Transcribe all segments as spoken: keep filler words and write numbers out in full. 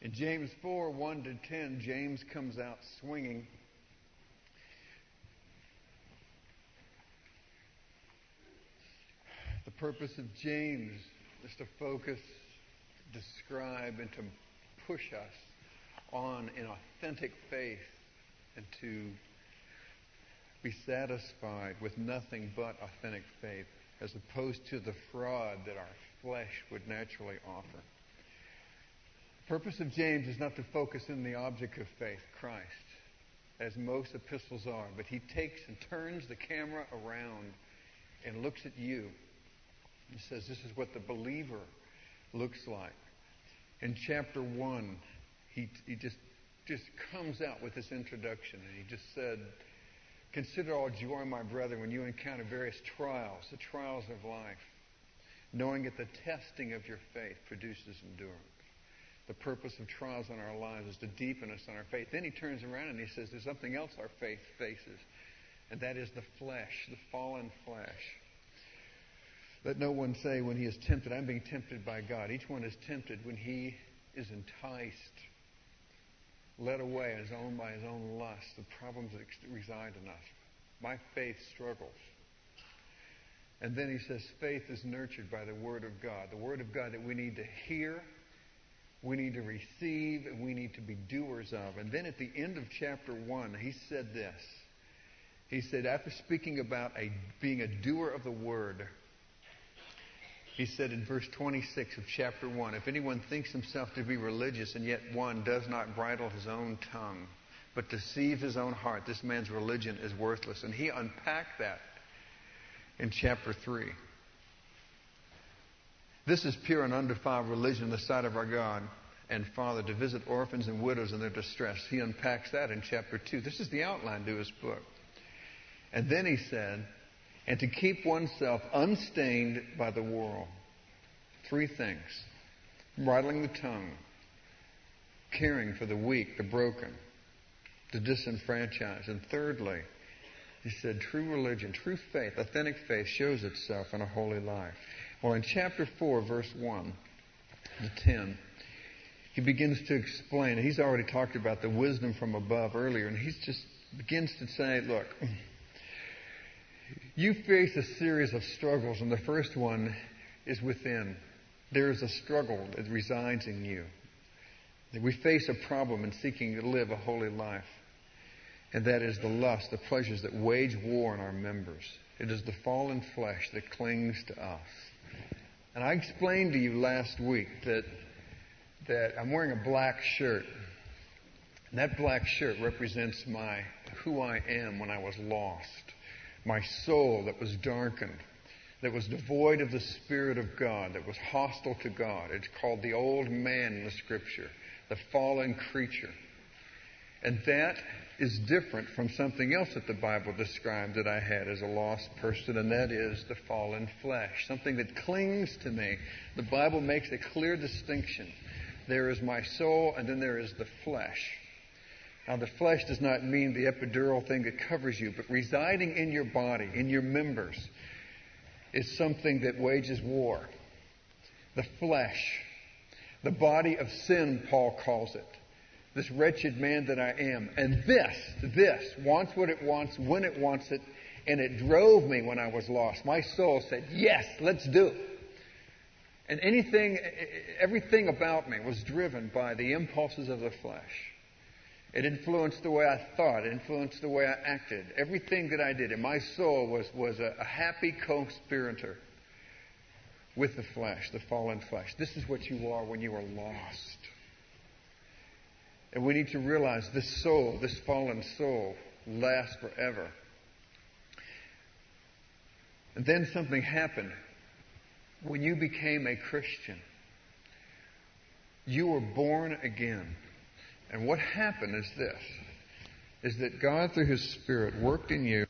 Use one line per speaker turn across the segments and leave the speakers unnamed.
In James four, one to ten, James comes out swinging. The purpose of James is to focus, to describe, and to push us on in authentic faith and to be satisfied with nothing but authentic faith as opposed to the fraud that our flesh would naturally offer. The purpose of James is not to focus in the object of faith, Christ, as most epistles are, but he takes and turns the camera around and looks at you. He says this is what the believer looks like. In chapter one, he he just just comes out with this introduction, and he just said, "Consider all joy, my brethren, when you encounter various trials, the trials of life, knowing that the testing of your faith produces endurance." The purpose of trials in our lives is to deepen us in our faith. Then he turns around and he says there's something else our faith faces, and that is the flesh, the fallen flesh. Let no one say when he is tempted, I'm being tempted by God. Each one is tempted when he is enticed, led away his own by his own lust, the problems that reside in us. My faith struggles. And then he says faith is nurtured by the Word of God. The Word of God that we need to hear, we need to receive, and we need to be doers of. And then at the end of chapter one, he said this. He said, after speaking about a, being a doer of the Word, he said in verse twenty-six of chapter one, if anyone thinks himself to be religious and yet one does not bridle his own tongue, but deceives his own heart, this man's religion is worthless. And he unpacked that in chapter three. This is pure and undefiled religion in the sight of our God and Father, to visit orphans and widows in their distress. He unpacks that in chapter two. This is the outline to his book. And then he said, and to keep oneself unstained by the world. Three things. Bridling the tongue, caring for the weak, the broken, the disenfranchised. And thirdly, he said, true religion, true faith, authentic faith shows itself in a holy life. Well, in chapter four, verse one to ten, he begins to explain. He's already talked about the wisdom from above earlier, and he just begins to say, look, you face a series of struggles, and the first one is within. There is a struggle that resides in you. We face a problem in seeking to live a holy life, and that is the lust, the pleasures that wage war in our members. It is the fallen flesh that clings to us. And I explained to you last week that that I'm wearing a black shirt. And that black shirt represents my who I am when I was lost. My soul that was darkened, that was devoid of the Spirit of God, that was hostile to God. It's called the old man in the Scripture, the fallen creature. And that is different from something else that the Bible described that I had as a lost person, and that is the fallen flesh, something that clings to me. The Bible makes a clear distinction. There is my soul, and then there is the flesh. Now, the flesh does not mean the epidural thing that covers you, but residing in your body, in your members, is something that wages war. The flesh, the body of sin, Paul calls it. This wretched man that I am. And this, this, wants what it wants, when it wants it, and it drove me when I was lost. My soul said, yes, let's do it. And anything, everything about me was driven by the impulses of the flesh. It influenced the way I thought. It influenced the way I acted. Everything that I did. And my soul was, was a, a happy co-conspirator with the flesh, the fallen flesh. This is what you are when you are lost. And we need to realize this soul, this fallen soul, lasts forever. And then something happened. When you became a Christian, you were born again. And what happened is this, is that God, through His Spirit, worked in you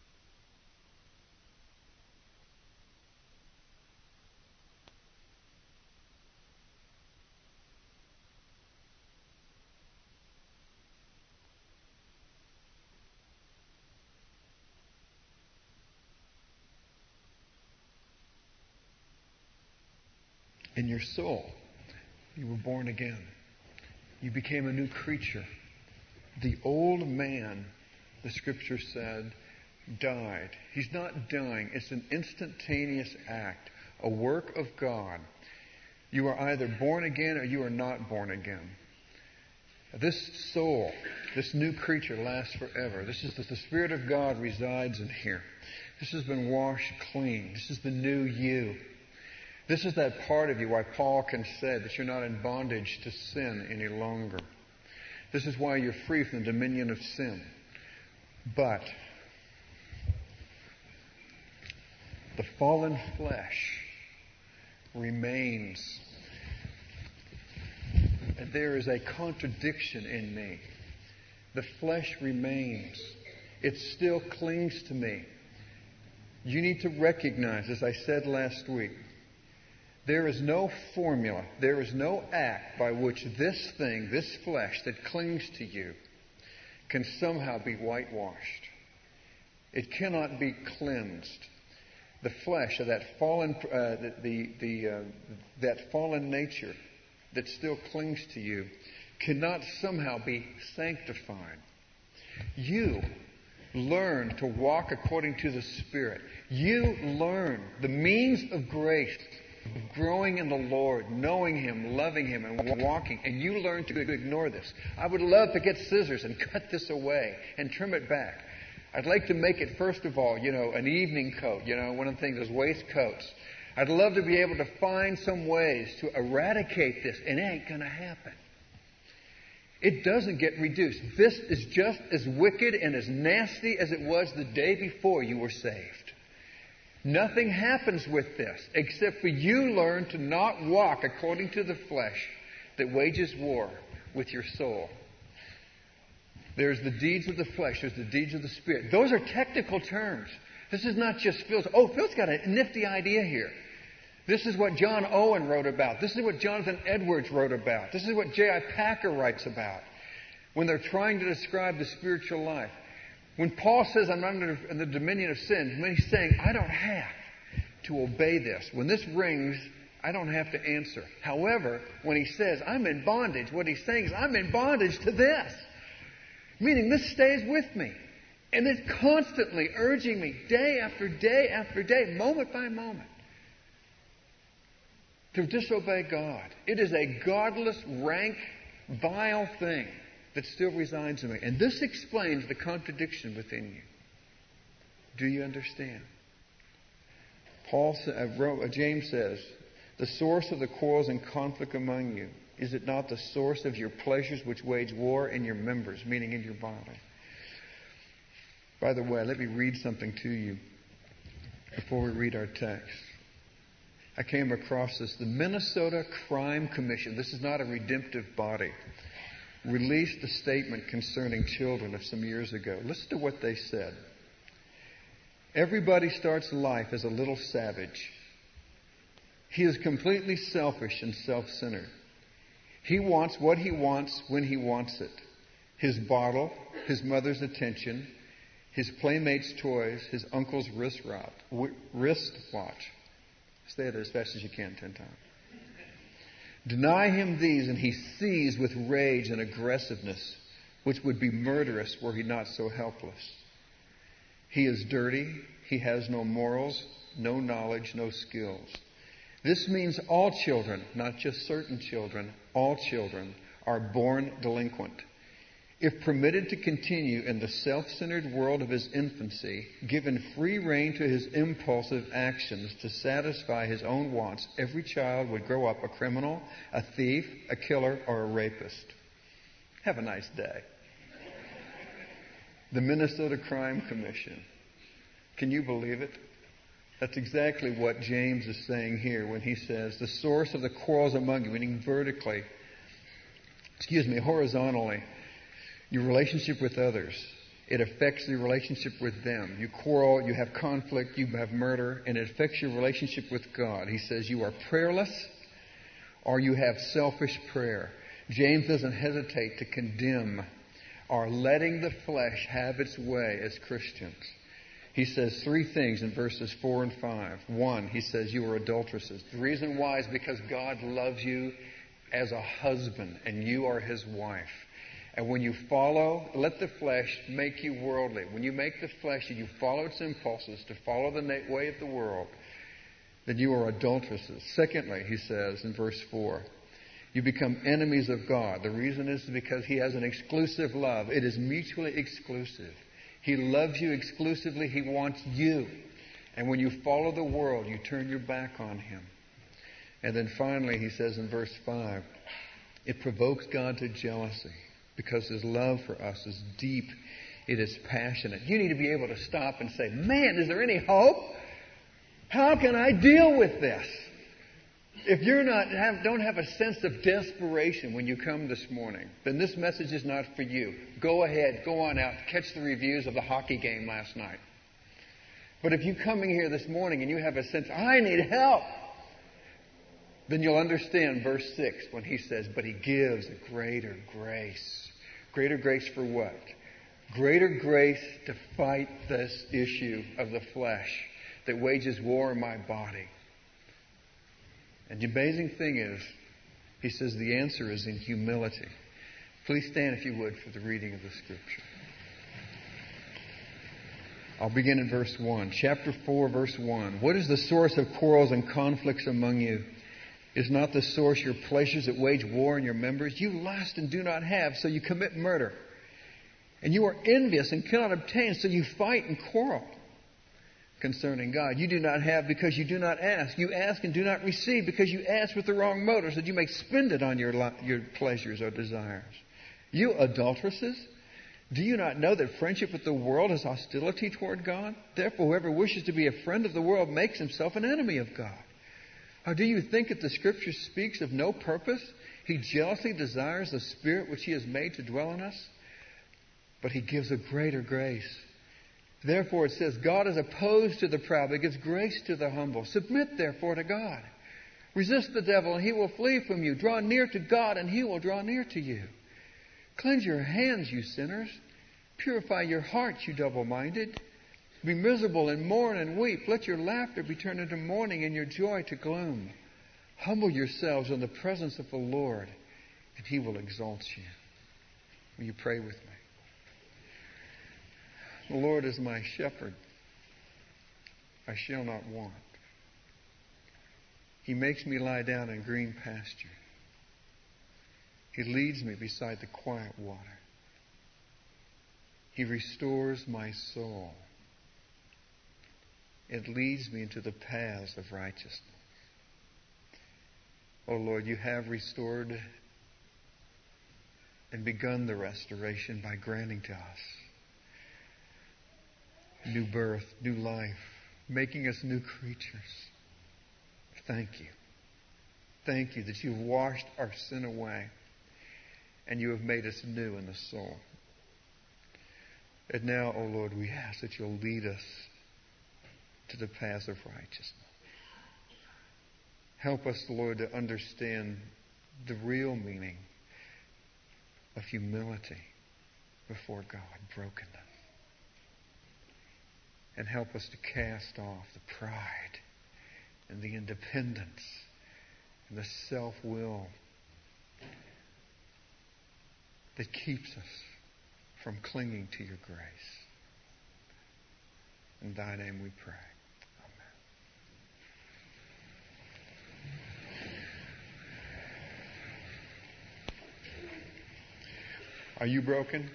in your soul. You were born again. You became a new creature. The old man, the Scripture said, died. He's not dying. It's an instantaneous act, a work of God. You are either born again or you are not born again. This soul, this new creature lasts forever. This is the, the Spirit of God resides in here. This has been washed clean. This is the new you. This is that part of you why Paul can say that you're not in bondage to sin any longer. This is why you're free from the dominion of sin. But the fallen flesh remains. And there is a contradiction in me. The flesh remains. It still clings to me. You need to recognize, as I said last week, there is no formula, there is no act by which this thing, this flesh that clings to you, can somehow be whitewashed. It cannot be cleansed. The flesh of that fallen, uh, the the, the uh, that fallen nature that still clings to you cannot somehow be sanctified. You learn to walk according to the Spirit. You learn the means of grace, growing in the Lord, knowing Him, loving Him, and walking. And you learn to ignore this. I would love to get scissors and cut this away and trim it back. I'd like to make it, first of all, you know, an evening coat. You know, one of the things is waistcoats. I'd love to be able to find some ways to eradicate this. And it ain't going to happen. It doesn't get reduced. This is just as wicked and as nasty as it was the day before you were saved. Nothing happens with this except for you learn to not walk according to the flesh that wages war with your soul. There's the deeds of the flesh. There's the deeds of the Spirit. Those are technical terms. This is not just Phil's. Oh, Phil's got a nifty idea here. This is what John Owen wrote about. This is what Jonathan Edwards wrote about. This is what J I Packer writes about when they're trying to describe the spiritual life. When Paul says, I'm under the dominion of sin, when he's saying, I don't have to obey this. When this rings, I don't have to answer. However, when he says, I'm in bondage, what he's saying is, I'm in bondage to this. Meaning this stays with me. And it's constantly urging me day after day after day, moment by moment, to disobey God. It is a godless, rank, vile thing that still resides in me. And this explains the contradiction within you. Do you understand? Paul, uh, James says, the source of the quarrels and conflict among you, is it not the source of your pleasures which wage war in your members, meaning in your body? By the way, let me read something to you before we read our text. I came across this. The Minnesota Crime Commission, this is not a redemptive body, released a statement concerning children of some years ago. Listen to what they said. Everybody starts life as a little savage. He is completely selfish and self-centered. He wants what he wants when he wants it. His bottle, his mother's attention, his playmates' toys, his uncle's wrist watch. Say it as fast as you can, ten times. Deny him these, and he sees with rage and aggressiveness, which would be murderous were he not so helpless. He is dirty. He has no morals, no knowledge, no skills. This means all children, not just certain children, all children are born delinquent. If permitted to continue in the self-centered world of his infancy, given free rein to his impulsive actions to satisfy his own wants, every child would grow up a criminal, a thief, a killer, or a rapist. Have a nice day. The Minnesota Crime Commission. Can you believe it? That's exactly what James is saying here when he says, the source of the quarrels among you, meaning vertically, excuse me, horizontally, your relationship with others. It affects your relationship with them. You quarrel, you have conflict, you have murder, and it affects your relationship with God. He says you are prayerless or you have selfish prayer. James doesn't hesitate to condemn our letting the flesh have its way as Christians. He says three things in verses four and five. One, he says you are adulteresses. The reason why is because God loves you as a husband, and you are his wife. And when you follow, let the flesh make you worldly. When you make the flesh and you follow its impulses to follow the way of the world, then you are adulteresses. Secondly, he says in verse four, you become enemies of God. The reason is because he has an exclusive love. It is mutually exclusive. He loves you exclusively. He wants you. And when you follow the world, you turn your back on him. And then finally, he says in verse five, it provokes God to jealousy because his love for us is deep. It is passionate. You need to be able to stop and say, man, is there any hope? How can I deal with this? If you're not have, don't have a sense of desperation when you come this morning, then this message is not for you. Go ahead, go on out, catch the reviews of the hockey game last night. But if you're coming here this morning and you have a sense, I need help, then you'll understand verse six when he says, but he gives a greater grace. Greater grace for what? Greater grace to fight this issue of the flesh that wages war in my body. And the amazing thing is, he says the answer is in humility. Please stand, if you would, for the reading of the Scripture. I'll begin in verse one. Chapter four, verse one. What is the source of quarrels and conflicts among you? Is not the source your pleasures that wage war in your members? You lust and do not have, so you commit murder. And you are envious and cannot obtain, so you fight and quarrel. Concerning God, you do not have because you do not ask. You ask and do not receive because you ask with the wrong motives, that you may spend it on your, your pleasures or desires. You adulteresses, do you not know that friendship with the world is hostility toward God? Therefore, whoever wishes to be a friend of the world makes himself an enemy of God. Or do you think that the Scripture speaks of no purpose? He jealously desires the Spirit which he has made to dwell in us, but he gives a greater grace. Therefore, it says, God is opposed to the proud, but gives grace to the humble. Submit, therefore, to God. Resist the devil, and he will flee from you. Draw near to God, and he will draw near to you. Cleanse your hands, you sinners. Purify your hearts, you double-minded. Be miserable and mourn and weep. Let your laughter be turned into mourning and your joy to gloom. Humble yourselves in the presence of the Lord, and he will exalt you. Will you pray with me? The Lord is my shepherd. I shall not want. He makes me lie down in green pasture. He leads me beside the quiet water. He restores my soul. It leads me into the paths of righteousness. Oh Lord, you have restored and begun the restoration by granting to us new birth, new life, making us new creatures. Thank you. Thank you that you've washed our sin away and you have made us new in the soul. And now, O Lord, we ask that you'll lead us to the paths of righteousness. Help us, Lord, to understand the real meaning of humility before God, brokenness. And help us to cast off the pride and the independence and the self-will that keeps us from clinging to your grace. In thy name we pray. Amen. Are you broken?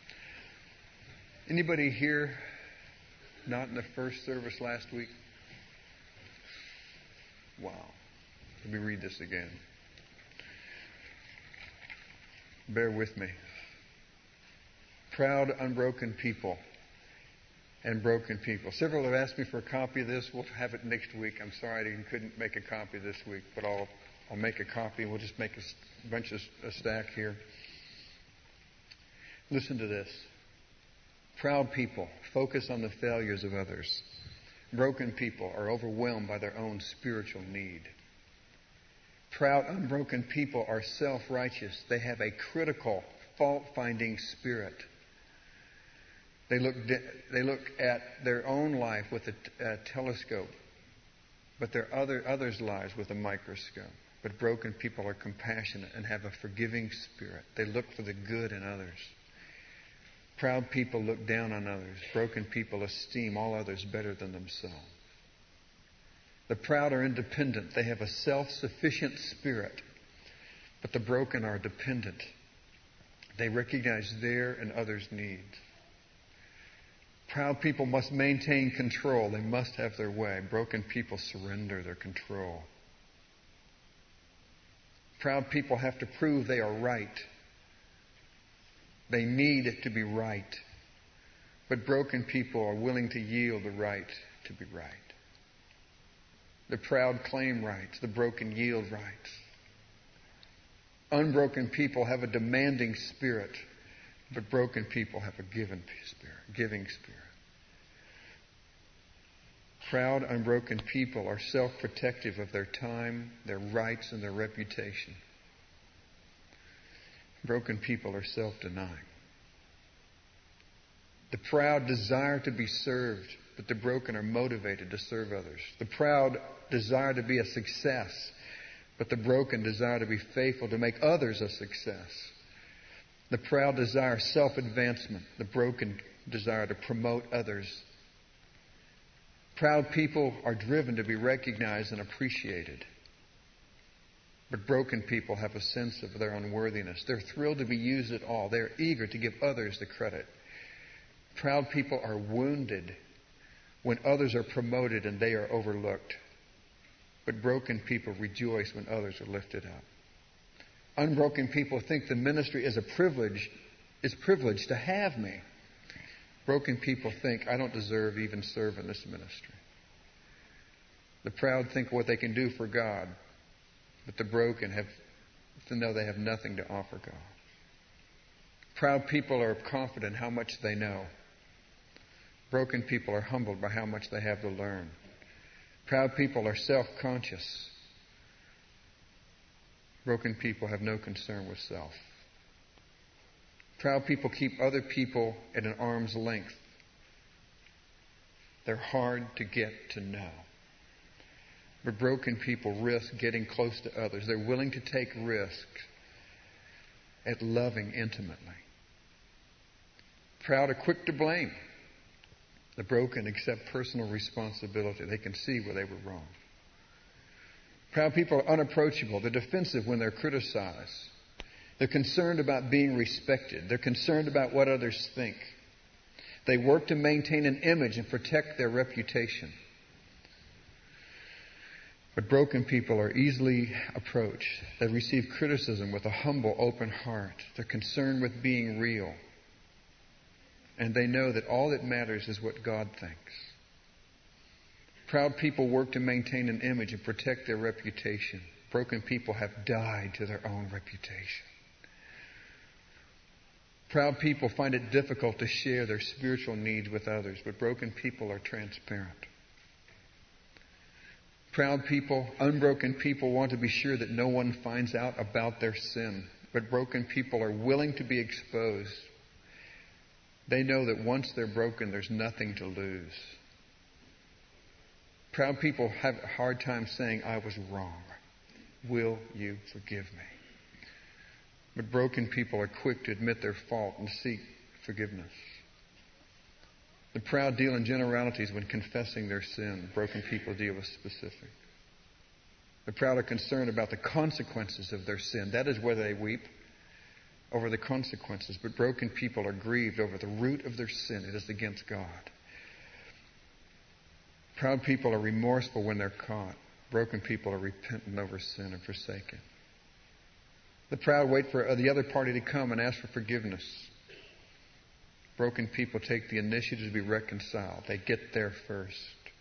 Anybody here not in the first service last week? Wow. Let me read this again. Bear with me. Proud, unbroken people and broken people. Several have asked me for a copy of this. We'll have it next week. I'm sorry I couldn't make a copy this week, but I'll I'll make a copy. We'll just make a bunch of a stack here. Listen to this. Proud people focus on the failures of others. Broken people are overwhelmed by their own spiritual need. Proud, unbroken people are self-righteous. They have a critical, fault-finding spirit. They look, they look at their own life with a, a telescope, but their other others' lives with a microscope. But broken people are compassionate and have a forgiving spirit. They look for the good in others. Proud people look down on others. Broken people esteem all others better than themselves. The proud are independent. They have a self-sufficient spirit. But the broken are dependent. They recognize their and others' needs. Proud people must maintain control. They must have their way. Broken people surrender their control. Proud people have to prove they are right. They need to be right. But broken people are willing to yield the right to be right. The proud claim rights. The broken yield rights. Unbroken people have a demanding spirit, but broken people have a given spirit, giving spirit. Proud, unbroken people are self-protective of their time, their rights, and their reputation. Broken people are self-denying. The proud desire to be served, but the broken are motivated to serve others. The proud desire to be a success, but the broken desire to be faithful to make others a success. The proud desire self-advancement. The broken desire to promote others. Proud people are driven to be recognized and appreciated. But broken people have a sense of their unworthiness. They're thrilled to be used at all. They're eager to give others the credit. Proud people are wounded when others are promoted and they are overlooked. But broken people rejoice when others are lifted up. Unbroken people think the ministry is a privilege, is privileged to have me. Broken people think, I don't deserve to even serve in this ministry. The proud think what they can do for God, but the broken have to know they have nothing to offer God. Proud people are confident how much they know. Broken people are humbled by how much they have to learn. Proud people are self-conscious. Broken people have no concern with self. Proud people keep other people at an arm's length. They're hard to get to know. But broken people risk getting close to others. They're willing to take risks at loving intimately. Proud are quick to blame. The broken accept personal responsibility. They can see where they were wrong. Proud people are unapproachable. They're defensive when they're criticized. They're concerned about being respected. They're concerned about what others think. They work to maintain an image and protect their reputation. But broken people are easily approached. They receive criticism with a humble, open heart. They're concerned with being real. And they know that all that matters is what God thinks. Proud people work to maintain an image and protect their reputation. Broken people have died to their own reputation. Proud people find it difficult to share their spiritual needs with others, but broken people are transparent. Proud people, unbroken people want to be sure that no one finds out about their sin, but broken people are willing to be exposed. They know that once they're broken, there's nothing to lose. Proud people have a hard time saying, I was wrong. Will you forgive me? But broken people are quick to admit their fault and seek forgiveness. The proud deal in generalities when confessing their sin. Broken people deal with specifics. The proud are concerned about the consequences of their sin. That is whether they weep over the consequences. But broken people are grieved over the root of their sin. It is against God. Proud people are remorseful when they're caught. Broken people are repentant over sin and forsaken. The proud wait for the other party to come and ask for forgiveness. Broken people take the initiative to be reconciled. They get there first.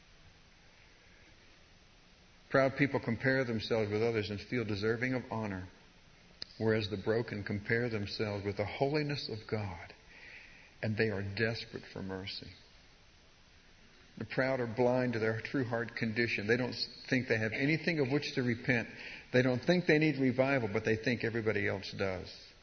Proud people compare themselves with others and feel deserving of honor, whereas the broken compare themselves with the holiness of God, and they are desperate for mercy. The proud are blind to their true heart condition. They don't think they have anything of which to repent. They don't think they need revival, but they think everybody else does.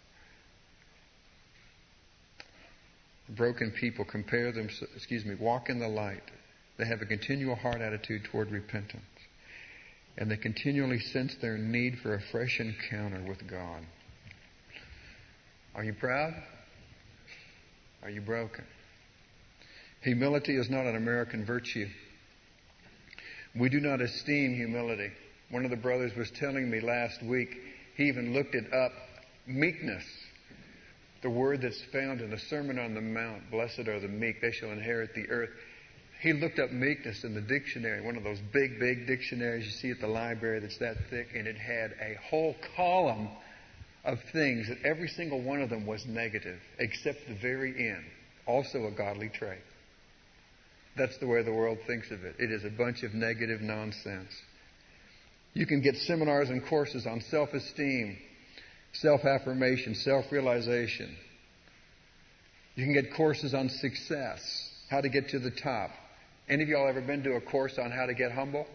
Broken people compare them, excuse me, walk in the light. They have a continual heart attitude toward repentance. and they continually sense their need for a fresh encounter with God. Are you proud? Are you broken? Humility is not an American virtue. We do not esteem humility. One of the brothers was telling me last week, he even looked it up, meekness, the word that's found in the Sermon on the Mount, blessed are the meek, they shall inherit the earth. He looked up meekness in the dictionary, one of those big, big dictionaries you see at the library that's that thick, and it had a whole column of things, that every single one of them was negative, except the very end, also a godly trait. That's the way the world thinks of it. It is a bunch of negative nonsense. You can get seminars and courses on self-esteem, self-affirmation, self-realization. You can get courses on success, how to get to the top. Any of y'all ever been to a course on how to get humble?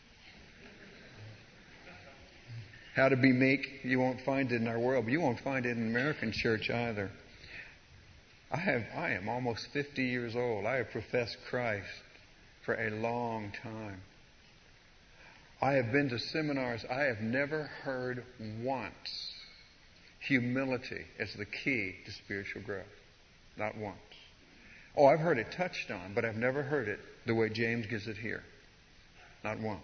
How to be meek? You won't find it in our world, but you won't find it in the American church either. I have, I am almost fifty years old. I have professed Christ for a long time. I have been to seminars. I have never heard once humility as the key to spiritual growth. Not once. Oh, I've heard it touched on, but I've never heard it the way James gives it here. Not once.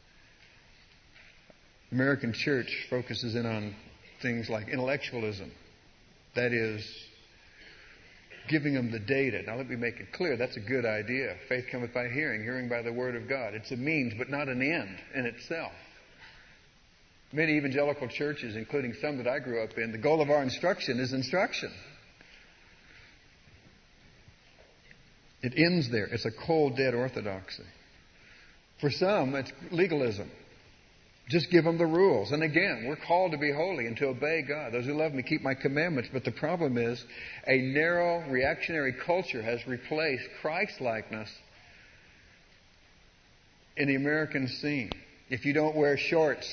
The American church focuses in on things like intellectualism. That is, giving them the data. Now let me make it clear, that's a good idea. Faith cometh by hearing, hearing by the word of God. It's a means, but not an end in itself. Many evangelical churches, including some that I grew up in, the goal of our instruction is instruction. It ends there. It's a cold, dead orthodoxy. For some, it's legalism. Just give them the rules. And again, we're called to be holy and to obey God. Those who love me keep my commandments. But the problem is, a narrow, reactionary culture has replaced Christ-likeness in the American scene. If you don't wear shorts,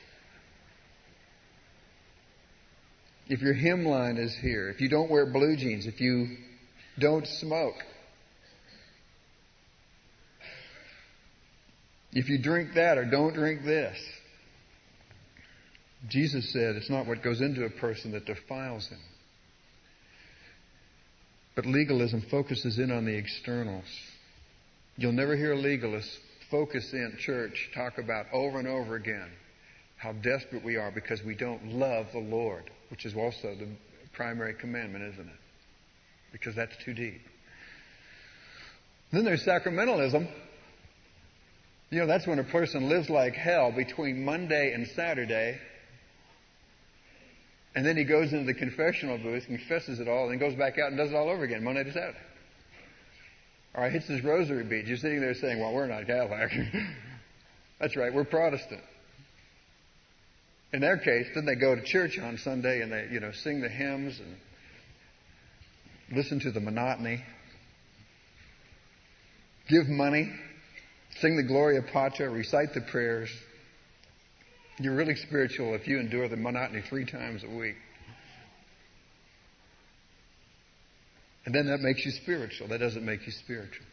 if your hemline is here, if you don't wear blue jeans, if you don't smoke, if you drink that or don't drink this, Jesus said it's not what goes into a person that defiles him. But legalism focuses in on the externals. You'll never hear legalists focus in church talk about over and over again how desperate we are because we don't love the Lord, which is also the primary commandment, isn't it? Because that's too deep. Then there's sacramentalism. You know, that's when a person lives like hell between Monday and Saturday. And then he goes into the confessional booth, confesses it all, and then goes back out and does it all over again, Monday to Saturday. Or he hits his rosary beads. You're sitting there saying, well, we're not Catholic. That's right, we're Protestant. In their case, then they go to church on Sunday and they, you know, sing the hymns and listen to the monotony, give money, sing the Gloria Patri, recite the prayers. You're really spiritual if you endure the monotony three times a week. And then that makes you spiritual. That doesn't make you spiritual.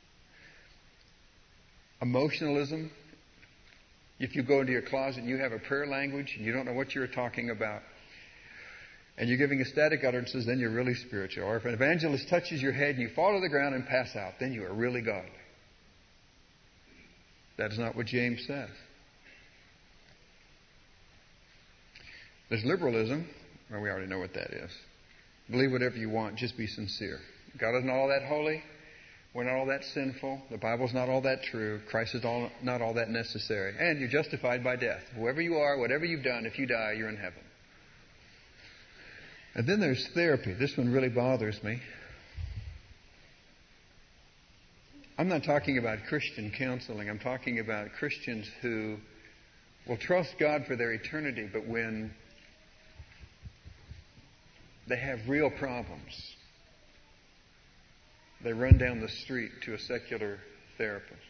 Emotionalism. If you go into your closet and you have a prayer language and you don't know what you're talking about, and you're giving ecstatic utterances, then you're really spiritual. Or if an evangelist touches your head and you fall to the ground and pass out, then you are really godly. That is not what James says. There's liberalism. Well, we already know what that is. Believe whatever you want, just be sincere. God is not all that holy. We're not all that sinful. The Bible's not all that true. Christ is all, not all that necessary. And you're justified by death. Whoever you are, whatever you've done, if you die, you're in heaven. And then there's therapy. This one really bothers me. I'm not talking about Christian counseling. I'm talking about Christians who will trust God for their eternity, but when they have real problems, they run down the street to a secular therapist.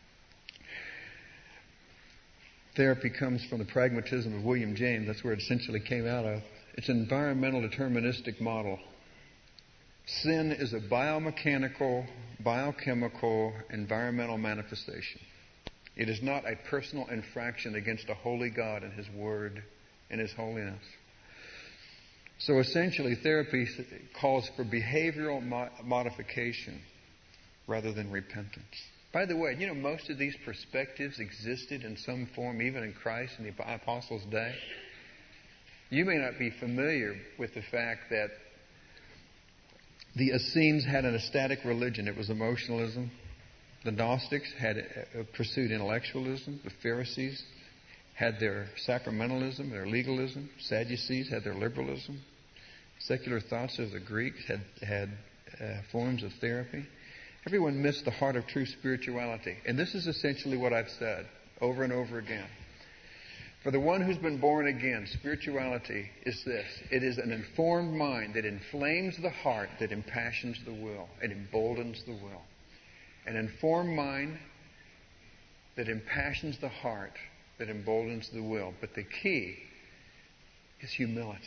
Therapy comes from the pragmatism of William James. That's where it essentially came out of. It's an environmental deterministic model. Sin is a biomechanical, biochemical, environmental manifestation. It is not a personal infraction against a holy God and His Word and His holiness. So essentially, therapy calls for behavioral mo- modification rather than repentance. By the way, you know, most of these perspectives existed in some form even in Christ in the Apostles' day. You may not be familiar with the fact that the Essenes had an ecstatic religion. It was emotionalism. The Gnostics had uh, pursued intellectualism. The Pharisees had their sacramentalism, their legalism. Sadducees had their liberalism. Secular thoughts of the Greeks had, had uh, forms of therapy. Everyone missed the heart of true spirituality. And this is essentially what I've said over and over again. For the one who's been born again, spirituality is this. It is an informed mind that inflames the heart, that impassions the will, and emboldens the will. An informed mind that impassions the heart, that emboldens the will. But the key is humility.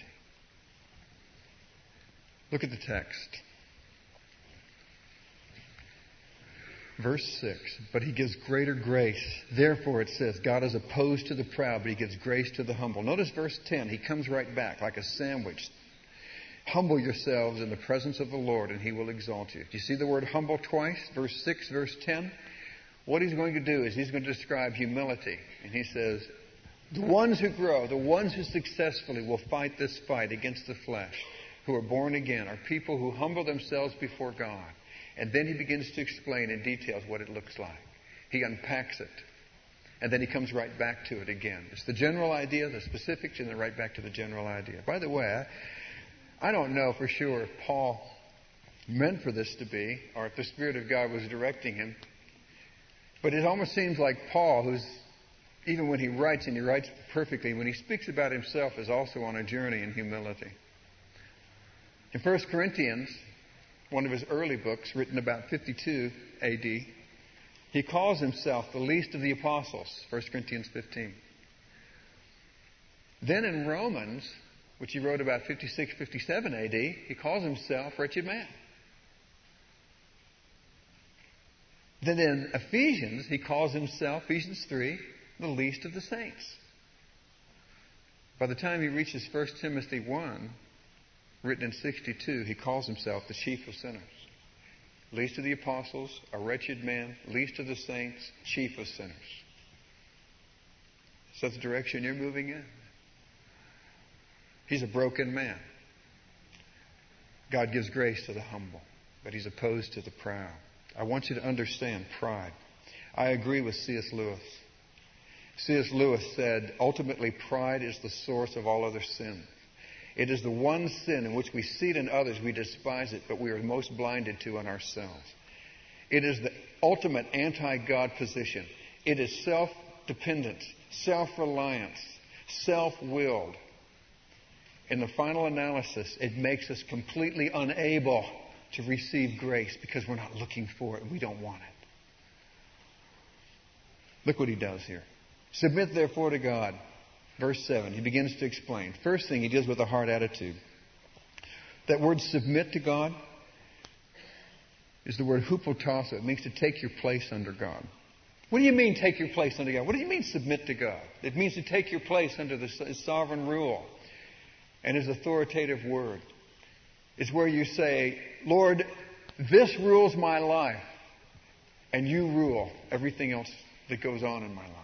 Look at the text. Verse six, but He gives greater grace. Therefore, it says, God is opposed to the proud, but He gives grace to the humble. Notice verse ten. He comes right back like a sandwich. Humble yourselves in the presence of the Lord, and He will exalt you. Do you see the word humble twice? Verse six, verse ten. What He's going to do is He's going to describe humility. And He says, the ones who grow, the ones who successfully will fight this fight against the flesh, who are born again, are people who humble themselves before God. And then He begins to explain in details what it looks like. He unpacks it. And then He comes right back to it again. It's the general idea, the specifics, and then right back to the general idea. By the way, I, I don't know for sure if Paul meant for this to be, or if the Spirit of God was directing him. But it almost seems like Paul, who's, even when he writes, and he writes perfectly, when he speaks about himself, is also on a journey in humility. In First Corinthians, one of his early books, written about fifty-two A D, he calls himself the least of the apostles, First Corinthians fifteen. Then in Romans, which he wrote about fifty-six, fifty-seven A D, he calls himself wretched man. Then in Ephesians, he calls himself, Ephesians three, the least of the saints. By the time he reaches First Timothy one, written in sixty-two, he calls himself the chief of sinners. Least of the apostles, a wretched man, least of the saints, chief of sinners. Is that the direction you're moving in? He's a broken man. God gives grace to the humble, but He's opposed to the proud. I want you to understand pride. I agree with C S Lewis. C S Lewis said, ultimately, pride is the source of all other sin. It is the one sin in which we see it in others, we despise it, but we are most blinded to in ourselves. It is the ultimate anti-God position. It is self-dependence, self-reliance, self-willed. In the final analysis, it makes us completely unable to receive grace because we're not looking for it and we don't want it. Look what he does here. Submit therefore to God. Verse seven, he begins to explain. First thing, he deals with a heart attitude. That word submit to God is the word hupotasso. It means to take your place under God. What do you mean take your place under God? What do you mean submit to God? It means to take your place under the, His sovereign rule and His authoritative word. It's where you say, Lord, this rules my life, and you rule everything else that goes on in my life.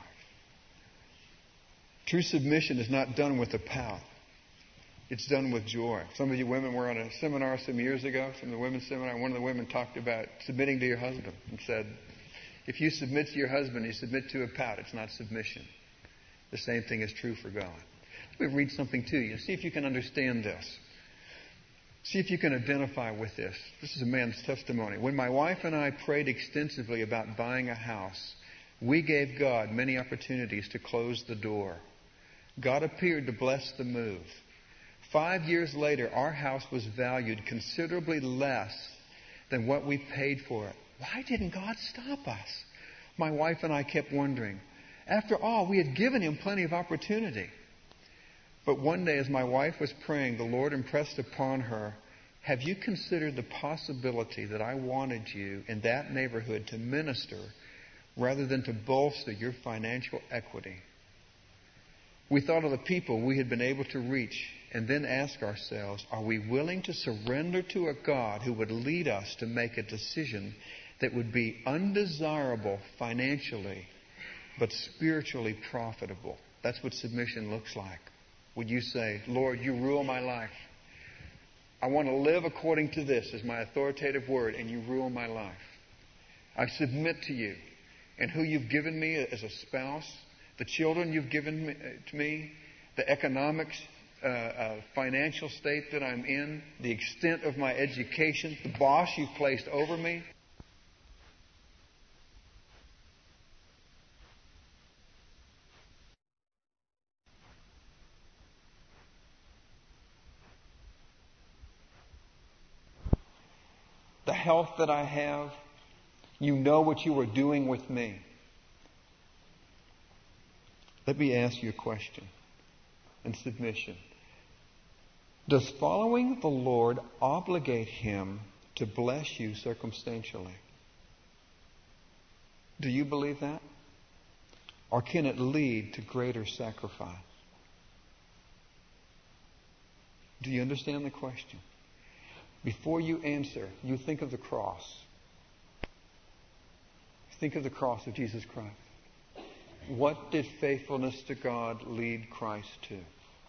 True submission is not done with a pout. It's done with joy. Some of you women were on a seminar some years ago, some of the women's seminar. One of the women talked about submitting to your husband and said, if you submit to your husband, you submit to a pout. It's not submission. The same thing is true for God. Let me read something to you. See if you can understand this. See if you can identify with this. This is a man's testimony. When my wife and I prayed extensively about buying a house, we gave God many opportunities to close the door. God appeared to bless the move. Five years later, our house was valued considerably less than what we paid for it. Why didn't God stop us? My wife and I kept wondering. After all, we had given Him plenty of opportunity. But one day, as my wife was praying, the Lord impressed upon her, have you considered the possibility that I wanted you in that neighborhood to minister rather than to bolster your financial equity. We thought of the people we had been able to reach and then ask ourselves, are we willing to surrender to a God who would lead us to make a decision that would be undesirable financially, but spiritually profitable? That's what submission looks like. Would you say, Lord, you rule my life. I want to live according to this as my authoritative word, and you rule my life. I submit to you and who you've given me as a spouse, the children you've given me, to me, the economics, uh, uh, financial state that I'm in, the extent of my education, the boss you've placed over me. The health that I have, you know what you are doing with me. Let me ask you a question in submission. Does following the Lord obligate Him to bless you circumstantially? Do you believe that? Or can it lead to greater sacrifice? Do you understand the question? Before you answer, you think of the cross. Think of the cross of Jesus Christ. What did faithfulness to God lead Christ to?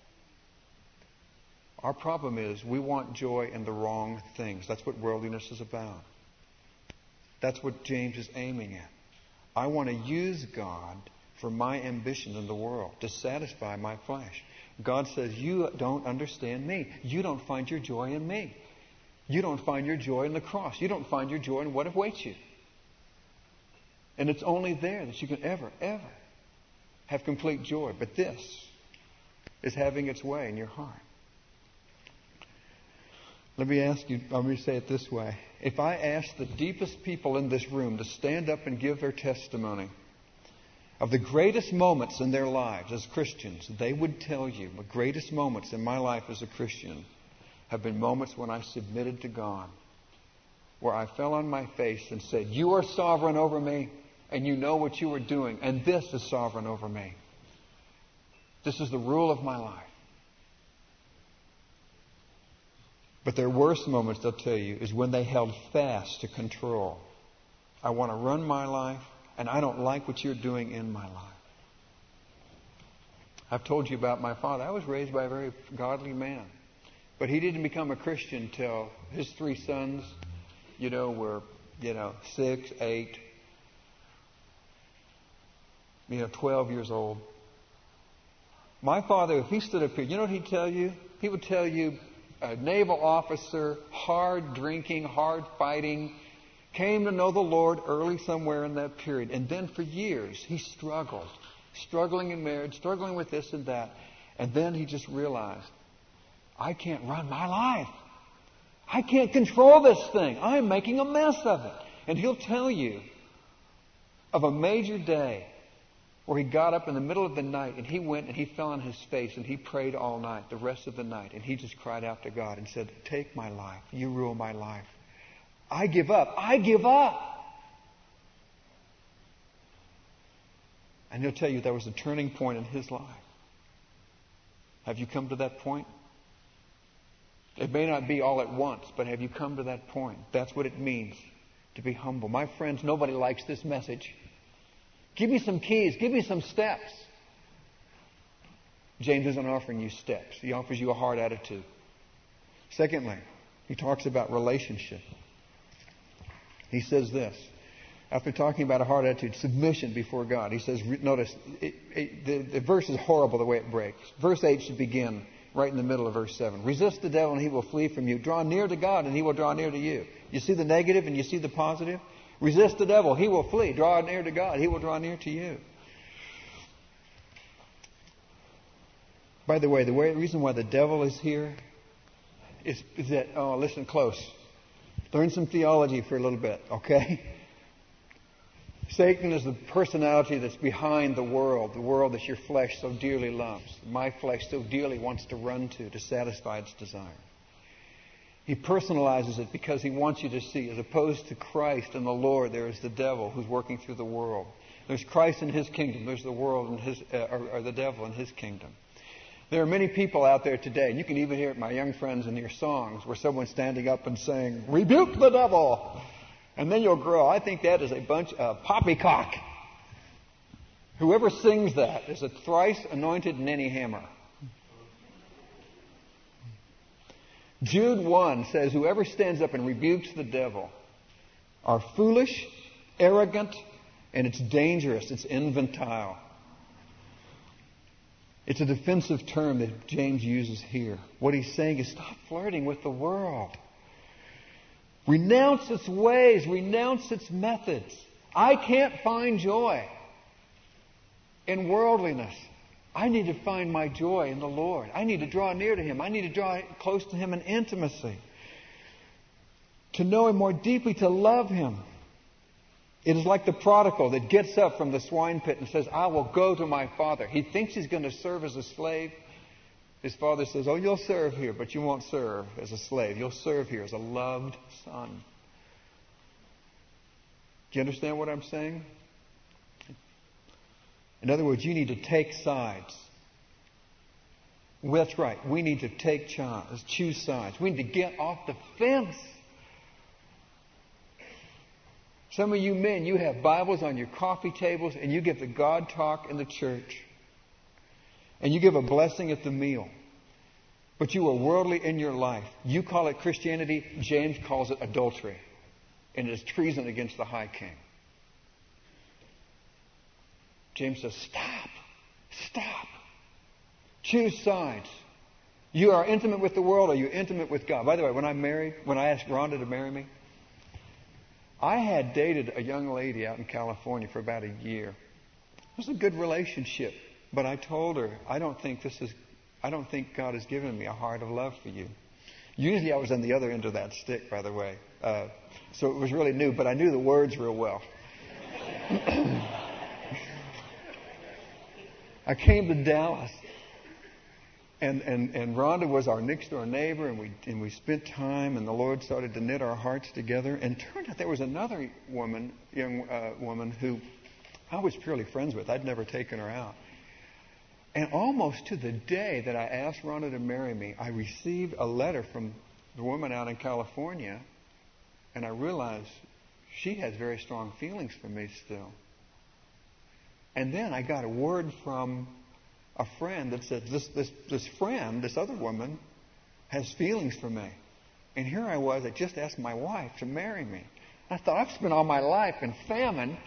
Our problem is we want joy in the wrong things. That's what worldliness is about. That's what James is aiming at. I want to use God for my ambition in the world, to satisfy my flesh. God says, you don't understand me. You don't find your joy in me. You don't find your joy in the cross. You don't find your joy in what awaits you. And it's only there that you can ever, ever have complete joy. But this is having its way in your heart. Let me ask you, let me say it this way. If I ask the deepest people in this room to stand up and give their testimony of the greatest moments in their lives as Christians, they would tell you the greatest moments in my life as a Christian have been moments when I submitted to God, where I fell on my face and said, you are sovereign over me, and you know what you are doing, and this is sovereign over me. This is the rule of my life. But their worst moments, they'll tell you, is when they held fast to control. I want to run my life, and I don't like what you're doing in my life. I've told you about my father. I was raised by a very godly man. But he didn't become a Christian till his three sons, you know, were, you know, six, eight, you know, twelve years old. My father, if he stood up here, you know what he'd tell you? He would tell you, a naval officer, hard drinking, hard fighting, came to know the Lord early somewhere in that period. And then for years, he struggled, struggling in marriage, struggling with this and that. And then he just realized, I can't run my life. I can't control this thing. I'm making a mess of it. And he'll tell you of a major day where he got up in the middle of the night and he went and he fell on his face and he prayed all night, the rest of the night. And he just cried out to God and said, take my life. You rule my life. I give up. I give up. And he'll tell you there was a turning point in his life. Have you come to that point? It may not be all at once, but have you come to that point? That's what it means to be humble. My friends, nobody likes this message. Give me some keys. Give me some steps. James isn't offering you steps. He offers you a hard attitude. Secondly, he talks about relationship. He says this. After talking about a hard attitude, submission before God, he says, notice, it, it, the, the verse is horrible the way it breaks. Verse eight should begin right in the middle of verse seven. Resist the devil and he will flee from you. Draw near to God and he will draw near to you. You see the negative and you see the positive? Resist the devil, he will flee. Draw near to God, he will draw near to you. By the way, the way, reason why the devil is here is, is that, oh, listen close. Learn some theology for a little bit, okay? Satan is the personality that's behind the world, the world that your flesh so dearly loves. My flesh so dearly wants to run to to satisfy its desire. He personalizes it because he wants you to see, as opposed to Christ and the Lord, there is the devil who's working through the world. There's Christ and his kingdom. There's the world and his, uh, or, or the devil and his kingdom. There are many people out there today, and you can even hear it, my young friends, in your songs, where someone's standing up and saying, "Rebuke the devil," and then you'll grow. I think that is a bunch of poppycock. Whoever sings that is a thrice anointed ninny hammer. Jude one says, "Whoever stands up and rebukes the devil are foolish, arrogant, and it's dangerous. It's infantile." It's a defensive term that James uses here. What he's saying is stop flirting with the world. Renounce its ways. Renounce its methods. I can't find joy in worldliness. I need to find my joy in the Lord. I need to draw near to Him. I need to draw close to Him in intimacy. To know Him more deeply, to love Him. It is like the prodigal that gets up from the swine pit and says, "I will go to my father." He thinks he's going to serve as a slave. His father says, "Oh, you'll serve here, but you won't serve as a slave. You'll serve here as a loved son." Do you understand what I'm saying? In other words, you need to take sides. Well, that's right. We need to take ch- choose sides. We need to get off the fence. Some of you men, you have Bibles on your coffee tables and you give the God talk in the church. And you give a blessing at the meal. But you are worldly in your life. You call it Christianity. James calls it adultery. And it is treason against the high king. James says, stop. Stop. Choose sides. You are intimate with the world or you're intimate with God. By the way, when I married, when I asked Rhonda to marry me, I had dated a young lady out in California for about a year. It was a good relationship, but I told her, I don't think this is, I don't think God has given me a heart of love for you. Usually I was on the other end of that stick, by the way. Uh, so it was really new, but I knew the words real well. I came to Dallas. And, and, and Rhonda was our next door neighbor, and we and we spent time, and the Lord started to knit our hearts together. And turned out there was another woman, young uh, woman, who I was purely friends with. I'd never taken her out. And almost to the day that I asked Rhonda to marry me, I received a letter from the woman out in California, and I realized she has very strong feelings for me still. And then I got a word from a friend that said, this, this, this friend, this other woman, has feelings for me. And here I was, I just asked my wife to marry me. I thought, I've spent all my life in famine.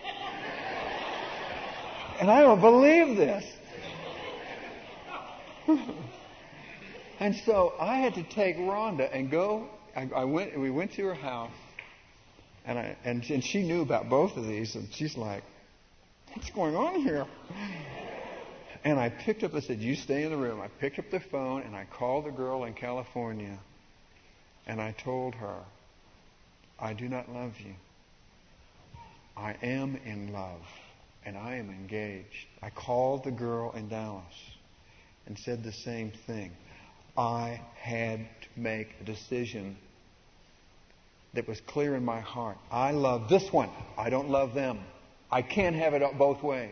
And I don't believe this. And so I had to take Rhonda and go, I, I went, we went to her house. And, I, and, and she knew about both of these. And she's like, what's going on here? And I picked up, I said, you stay in the room. I picked up the phone and I called the girl in California. And I told her, I do not love you. I am in love. And I am engaged. I called the girl in Dallas and said the same thing. I had to make a decision that was clear in my heart. I love this one. I don't love them. I can't have it both ways.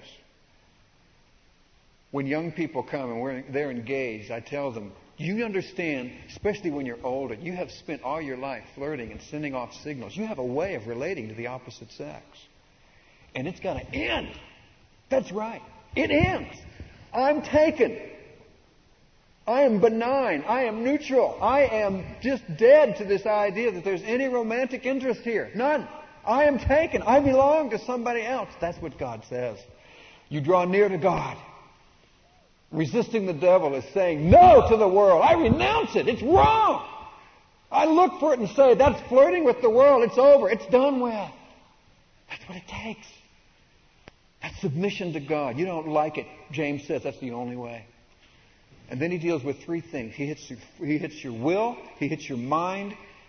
When young people come and we're, they're engaged, I tell them, you understand, especially when you're older, you have spent all your life flirting and sending off signals. You have a way of relating to the opposite sex. And it's got to end. That's right. It ends. I'm taken. I am benign. I am neutral. I am just dead to this idea that there's any romantic interest here. None. I am taken. I belong to somebody else. That's what God says. You draw near to God. Resisting the devil is saying no to the world. I renounce it. It's wrong. I look for it and say, that's flirting with the world. It's over. It's done with. That's what it takes. That's submission to God. You don't like it. James says that's the only way. And then he deals with three things. He hits your, he hits your will, he hits your mind,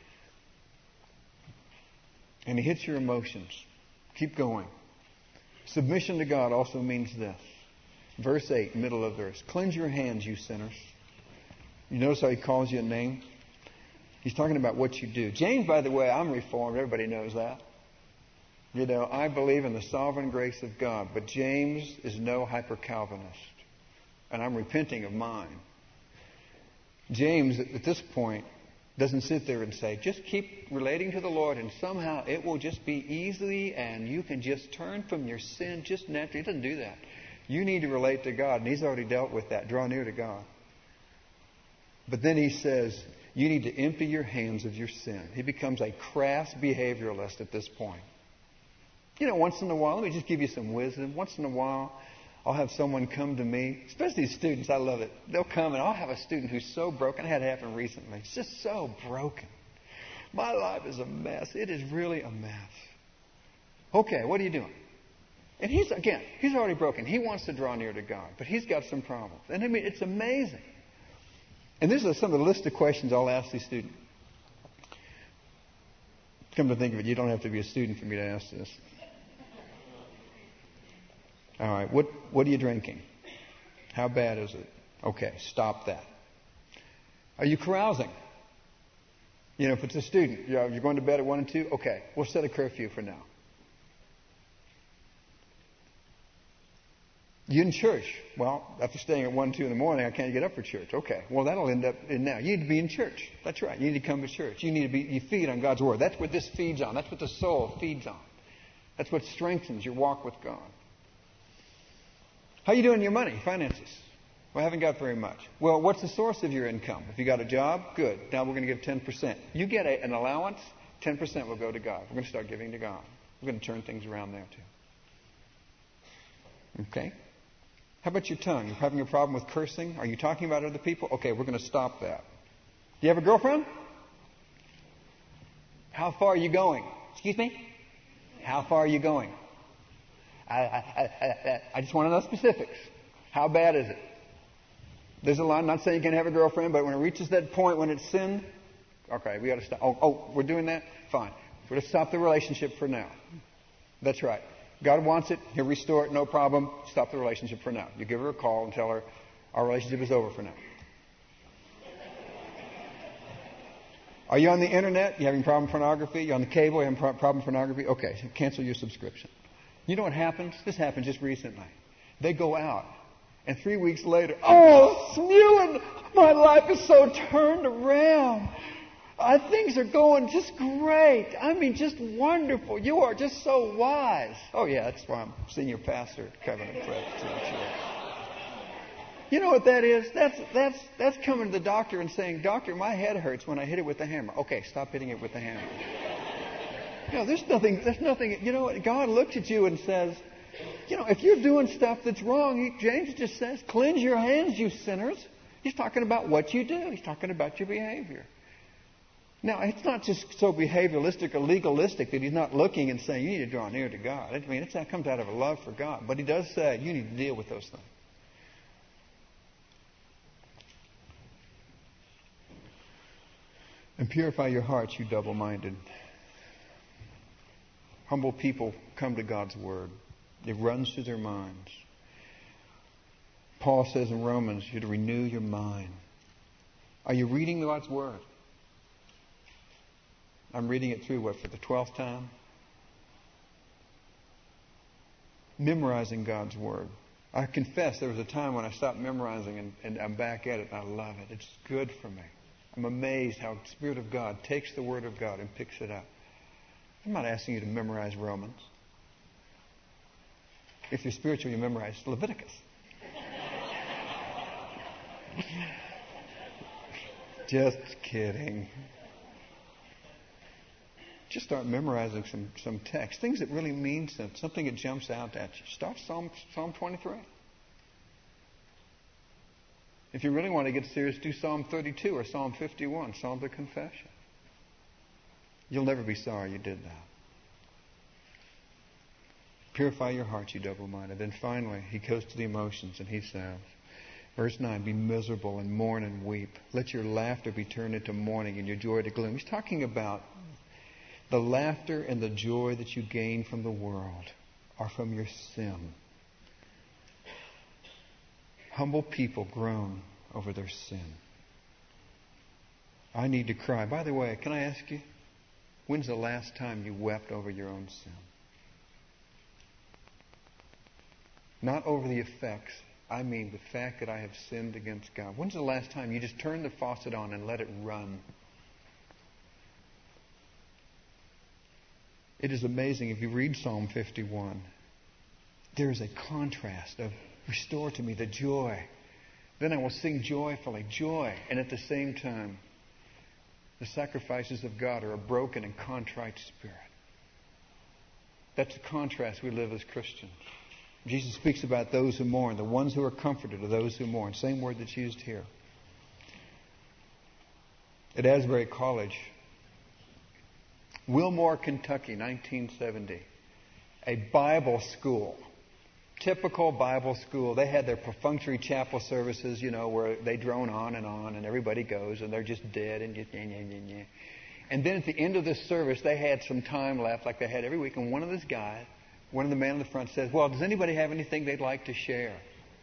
and he hits your emotions. Keep going. Submission to God also means this. Verse eight, middle of verse. Cleanse your hands, you sinners. You notice how he calls you a name? He's talking about what you do. James, by the way, I'm Reformed. Everybody knows that. You know, I believe in the sovereign grace of God, but James is no hyper-Calvinist. And I'm repenting of mine. James, at this point, doesn't sit there and say, just keep relating to the Lord and somehow it will just be easily and you can just turn from your sin just naturally. He doesn't do that. You need to relate to God, and he's already dealt with that. Draw near to God. But then he says, you need to empty your hands of your sin. He becomes a crass behavioralist at this point. You know, once in a while, let me just give you some wisdom. Once in a while, I'll have someone come to me, especially students. I love it. They'll come and I'll have a student who's so broken. It had happen recently. It's just so broken. My life is a mess. It is really a mess. Okay, what are you doing? And he's, again, he's already broken. He wants to draw near to God, but he's got some problems. And I mean, it's amazing. And these are some of the list of questions I'll ask these students. Come to think of it, you don't have to be a student for me to ask this. All right, what what are you drinking? How bad is it? Okay, stop that. Are you carousing? You know, if it's a student, you're going to bed at one and two, okay, we'll set a curfew for now. You in church? Well, after staying at one, two in the morning, I can't get up for church. Okay, well, that'll end up in now. You need to be in church. That's right. You need to come to church. You need to be. You feed on God's Word. That's what this feeds on. That's what the soul feeds on. That's what strengthens your walk with God. How you doing in your money, finances? Well, I haven't got very much. Well, what's the source of your income? If you got a job, good. Now we're going to give ten percent. You get a, an allowance, ten percent will go to God. We're going to start giving to God. We're going to turn things around there too. Okay? How about your tongue? You're having a problem with cursing? Are you talking about other people? Okay, we're going to stop that. Do you have a girlfriend? How far are you going? Excuse me? How far are you going? I, I, I, I just want to know specifics. How bad is it? There's a line. I'm not saying you can't have a girlfriend, but when it reaches that point when it's sin, okay, we got to stop. Oh, oh, we're doing that? Fine. We're going to stop the relationship for now. That's right. God wants it. He'll restore it. No problem. Stop the relationship for now. You give her a call and tell her our relationship is over for now. Are you on the internet? You having problem with pornography? You on the cable? You having problem with pornography? Okay, so cancel your subscription. You know what happens? This happened just recently. They go out, and three weeks later, oh, Smulin, my life is so turned around. Uh, things are going just great. I mean, just wonderful. You are just so wise. Oh, yeah, that's why I'm senior pastor at Covenant Presbyterian Church. You know what that is? That's that's that's coming to the doctor and saying, Doctor, my head hurts when I hit it with the hammer. Okay, stop hitting it with the hammer. You know, there's nothing, there's nothing, you know what? God looks at you and says, you know, if you're doing stuff that's wrong, he, James just says, cleanse your hands, you sinners. He's talking about what you do. He's talking about your behavior. Now, it's not just so behavioralistic or legalistic that he's not looking and saying, you need to draw near to God. I mean, it's, that comes out of a love for God. But he does say, you need to deal with those things. And purify your hearts, you double-minded. Humble people come to God's Word. It runs through their minds. Paul says in Romans, you're to renew your mind. Are you reading God's Word? I'm reading it through, what, for the twelfth time? Memorizing God's Word. I confess there was a time when I stopped memorizing and, and I'm back at it and I love it. It's good for me. I'm amazed how the Spirit of God takes the Word of God and picks it up. I'm not asking you to memorize Romans. If you're spiritual, you memorize Leviticus. Just kidding. Just start memorizing some, some text. Things that really mean something. Something that jumps out at you. Start Psalm, Psalm twenty-three. If you really want to get serious, do Psalm thirty-two or Psalm fifty-one, Psalm of Confession. You'll never be sorry you did that. Purify your heart, you double-minded. Then finally, he goes to the emotions and he says, verse nine, be miserable and mourn and weep. Let your laughter be turned into mourning and your joy to gloom. He's talking about the laughter and the joy that you gain from the world are from your sin. Humble people groan over their sin. I need to cry. By the way, can I ask you, when's the last time you wept over your own sin? Not over the effects. I mean the fact that I have sinned against God. When's the last time you just turned the faucet on and let it run? It is amazing if you read Psalm fifty-one. There is a contrast of restore to me the joy. Then I will sing joyfully, joy. And at the same time, the sacrifices of God are a broken and contrite spirit. That's the contrast we live as Christians. Jesus speaks about those who mourn. The ones who are comforted are those who mourn. Same word that's used here. At Asbury College, Wilmore, Kentucky, nineteen seventy. A Bible school. Typical Bible school. They had their perfunctory chapel services, you know, where they drone on and on and everybody goes and they're just dead and just, yeah, yeah, yeah, yeah. And then at the end of this service, they had some time left like they had every week. And one of these guys, one of the men in the front says, well, does anybody have anything they'd like to share?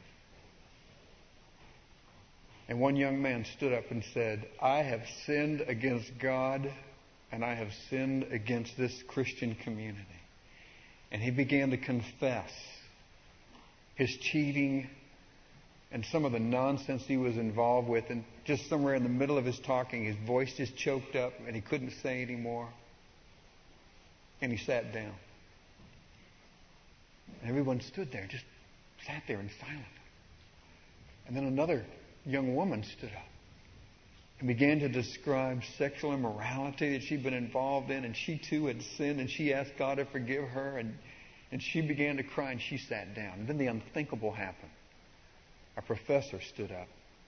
And one young man stood up and said, I have sinned against God and I have sinned against this Christian community. And he began to confess his cheating and some of the nonsense he was involved with. And just somewhere in the middle of his talking, his voice just choked up and he couldn't say anymore. And he sat down. And everyone stood there, just sat there in silence. And then another young woman stood up and began to describe sexual immorality that she'd been involved in. And she too had sinned and she asked God to forgive her. And, and she began to cry and she sat down. And then the unthinkable happened. Our professor stood up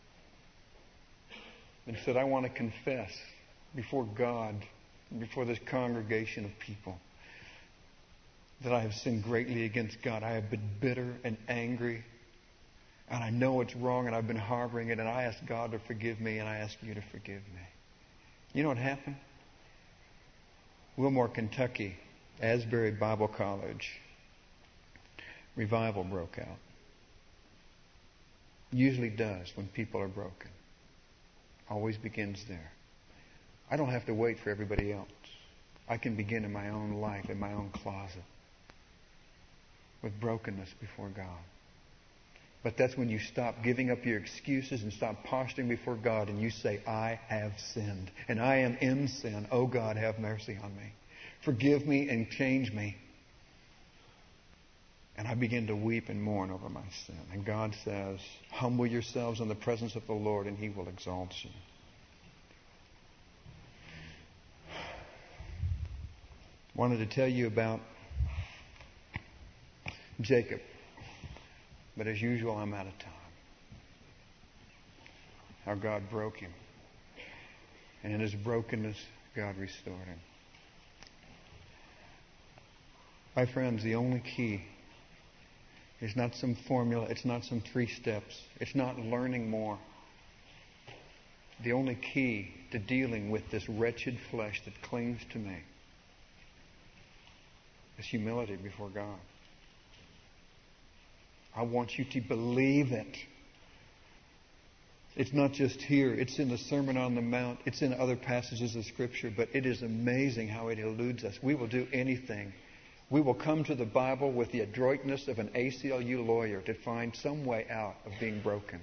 and said, I want to confess before God, before this congregation of people, that I have sinned greatly against God. I have been bitter and angry, and I know it's wrong, and I've been harboring it, and I ask God to forgive me, and I ask you to forgive me. You know what happened? Wilmore, Kentucky, Asbury Bible College, revival broke out. Usually does when people are broken. Always begins there. I don't have to wait for everybody else. I can begin in my own life, in my own closet, with brokenness before God. But that's when you stop giving up your excuses and stop posturing before God and you say, I have sinned and I am in sin. Oh God, have mercy on me. Forgive me and change me. And I begin to weep and mourn over my sin. And God says, humble yourselves in the presence of the Lord and He will exalt you. Wanted to tell you about Jacob. But as usual, I'm out of time. How God broke him. And in his brokenness, God restored him. My friends, the only key is not some formula. It's not some three steps. It's not learning more. The only key to dealing with this wretched flesh that clings to me is humility before God. I want you to believe it. It's not just here. It's in the Sermon on the Mount. It's in other passages of Scripture. But it is amazing how it eludes us. We will do anything. We will come to the Bible with the adroitness of an A C L U lawyer to find some way out of being broken.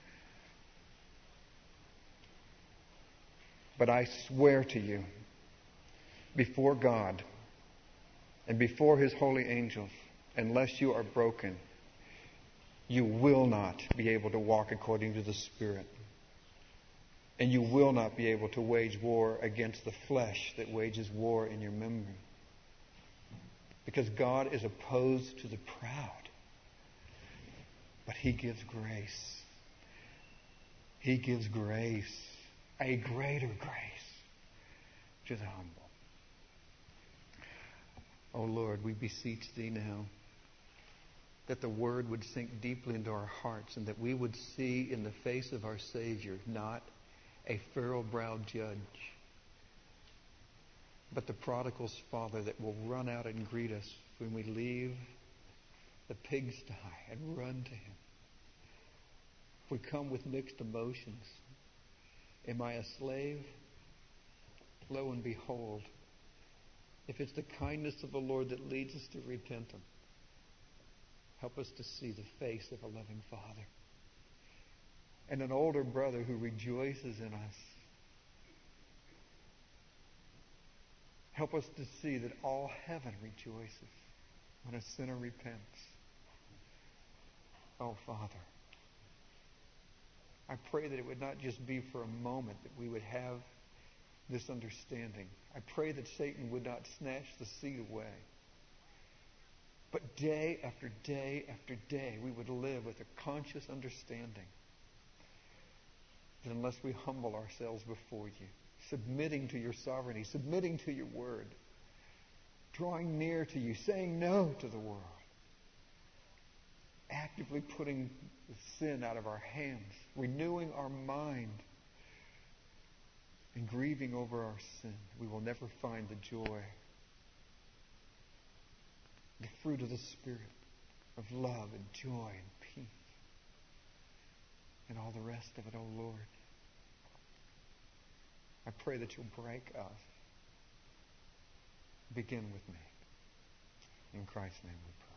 But I swear to you, before God and before His holy angels, unless you are broken, you will not be able to walk according to the Spirit. And you will not be able to wage war against the flesh that wages war in your memory. Because God is opposed to the proud. But He gives grace. He gives grace. A greater grace to the humble. Oh Lord, we beseech Thee now that the Word would sink deeply into our hearts and that we would see in the face of our Savior not a furrow-browed judge, but the prodigal's father that will run out and greet us when we leave the pigsty and run to Him. If we come with mixed emotions, am I a slave? Lo and behold, if it's the kindness of the Lord that leads us to repentance, Help us to see the face of a loving Father and an older brother who rejoices in us. Help us to see that all heaven rejoices when a sinner repents. Oh, Father, I pray that it would not just be for a moment that we would have this understanding. I pray that Satan would not snatch the seed away. But day after day after day, we would live with a conscious understanding that unless we humble ourselves before you, submitting to your sovereignty, submitting to your word, drawing near to you, saying no to the world, actively putting the sin out of our hands, renewing our mind, and grieving over our sin, we will never find the joy, the fruit of the Spirit of love and joy and peace and all the rest of it, oh Lord. I pray that you'll break us. Begin with me. In Christ's name we pray.